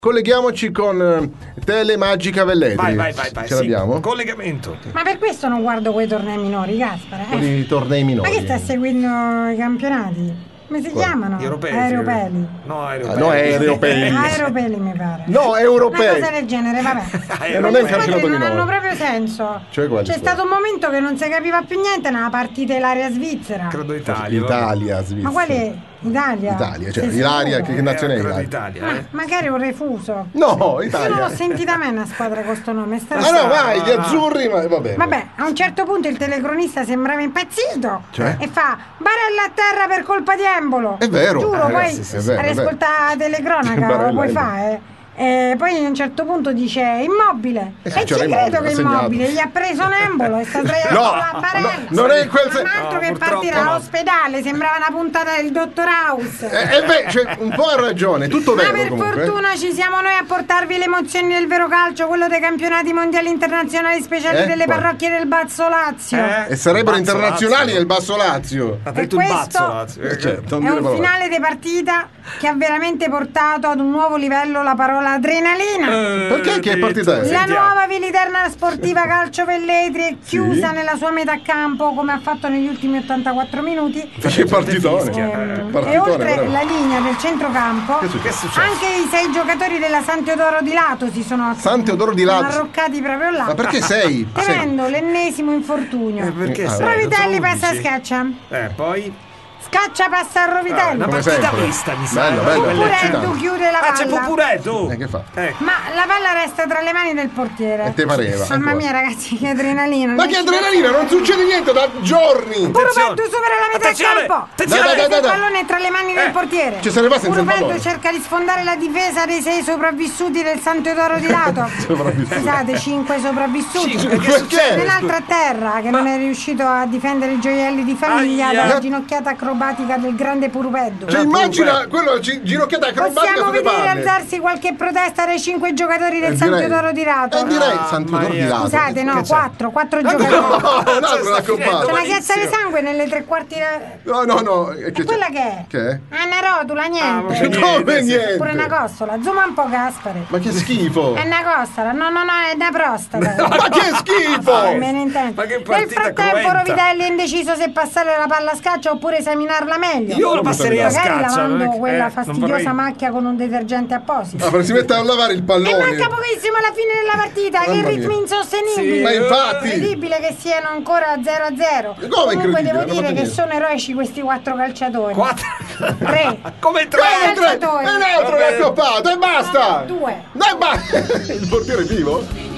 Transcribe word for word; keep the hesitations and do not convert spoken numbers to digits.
Colleghiamoci con eh, Telemagica Velletri. Vai, vai, vai, vai. Ce sì. l'abbiamo? Collegamento. Ma per questo non guardo quei tornei minori, Gaspare. Con Eh. i tornei minori. Ma che sta seguendo i campionati? Come si Quali? chiamano? Gli europei. Aeropeli. No, Ah, aeropeli. no, aeropeli. Aeropeli mi pare. No, Una europei. cosa del genere, vabbè. Eh, non è un Le squadre campionato non minore. hanno proprio senso. Cioè, quali C'è squadre? stato un momento che non si capiva più niente nella partita dell'area svizzera. Credo Italia. vabbè. Italia, Svizzera. Ma quale? Italia? Italia, cioè Sei Ilaria, sicuro? che, che nazione è Eh, credo Ilaria? Italia, eh. Ah, magari un refuso. No, Io non Italia. l'ho sentita mai una squadra con sto nome. sta- Ah no, vai, gli azzurri, ma va bene. Vabbè, a un certo punto il telecronista sembrava impazzito. Cioè? E fa Barella a terra per colpa di Embolo. È vero. Giuro, Eh, poi sì, sì, è vero, è vero. ascolta la telecronaca, Barella, lo puoi Embolo. fare. E poi a un certo punto dice Immobile. Eh E sì, ci c'era credo Immobile, che ha segnato. Immobile gli ha preso un Embolo e sta sdraiato No, la Barella. no, non è in quel Ma sen- un altro no, che purtroppo partirà no. all'ospedale, sembrava una puntata del Dottor House. Eh, eh, beh, cioè, un po' ha ragione, tutto Ma vero per comunque. fortuna ci siamo noi a portarvi le emozioni del vero calcio, quello dei campionati mondiali internazionali speciali Eh, delle quali? parrocchie del Basso Lazio. Eh? E sarebbero Bazzo internazionali Lazio. nel Basso Lazio. Ha E detto il questo bazzo Lazio. Eh, certo, non È dire un parole. finale di partita che ha veramente portato ad un nuovo livello la parola adrenalina. Perché? Che partita è? La Sentiamo. nuova Viliterna Sportiva Calcio Velletri è chiusa Sì. nella sua metà campo come ha fatto negli ultimi ottantaquattro minuti. Che partitone. fischia. Ehm, Partitone, e oltre veramente. la linea del centrocampo, Che è successo? Che è successo? anche i sei giocatori della San Teodoro di Lato si sono San Teodoro di Lato. arroccati proprio là. Ma perché sei? Temendo l'ennesimo infortunio. Eh, perché Ah, sei? Rovitelli Non passa a dici? Scaccia. Eh, poi? Scaccia passa a Ah, Rovitelli. una Come partita sempre. mista, mi sa. Bello, eh, bello, quella bello. eccitante. Pupureddu chiude la Ah, c'è palla. Pupureddu. Eh, che fa? Eh. Ma la palla resta tra le mani del portiere. E te pareva, Mamma ancora. mia, ragazzi, che adrenalina. Ma che adrenalina, non succede niente da giorni. Puruveddu supera la metà Attenzione, campo. attenzione. Dai, dai, dai, Il dai. pallone è tra le mani del Eh, portiere. ci se ne va senza il Puruveddu pallone. cerca di sfondare la difesa dei sei sopravvissuti del San Teodoro di Lato. Sopravvissuti. Scusate, cinque sopravvissuti. Cinque, che Perché? succede? Nell'altro a terra che non è riuscito a difendere i gioielli di famiglia Aia. dalla ginocchiata acrobatica del grande Puruveddu. Cioè, immagina quello gi- ginocchiata acrobatica Possiamo sulle vedere palle. alzarsi qualche protesta dai cinque giocatori del Eh, San direi- Teodoro di Lato. Eh, direi Ah, San Teodoro ma di io- Lato. Scusate, no, Che c'è? quattro, quattro Eh, no, giocatori. no, un altro Cioè, l'ha sta finendo comprato. C'è una chiazza di malissimo. sangue nelle tre quarti. da- No, no, no. E E che quella c'è? che è? Che è? È una rotula, Ah, ma niente. c'è Come sì. niente? Pure una costola. Zooma un po', Gaspare. Ma che schifo. È una costola. No, no, no, è una prostata. Ma che schifo. Me ne intendo. Ma che Nel partita frattempo cruenta. Rovitelli è indeciso se passare la palla a Scaccia oppure esaminarla meglio. Io lo passerei a Magari Scaccia. non lavando è che- quella eh, non fastidiosa vorrei- macchia con un detergente apposito. Ah, per si mette a lavare il E pallone. manca pochissimo alla fine della partita, che Mamma ritmi mia. insostenibili. Sì. Ma infatti. Incredibile che siano ancora zero a zero. Come Comunque incredibile? devo Non ho dire fatto che niente. sono eroici questi quattro calciatori. Quattro. Tre. Come tre? Come tre? E calciatori. un altro Vabbè. l'ha accoppato e basta. Due. No, e basta. Il portiere è vivo?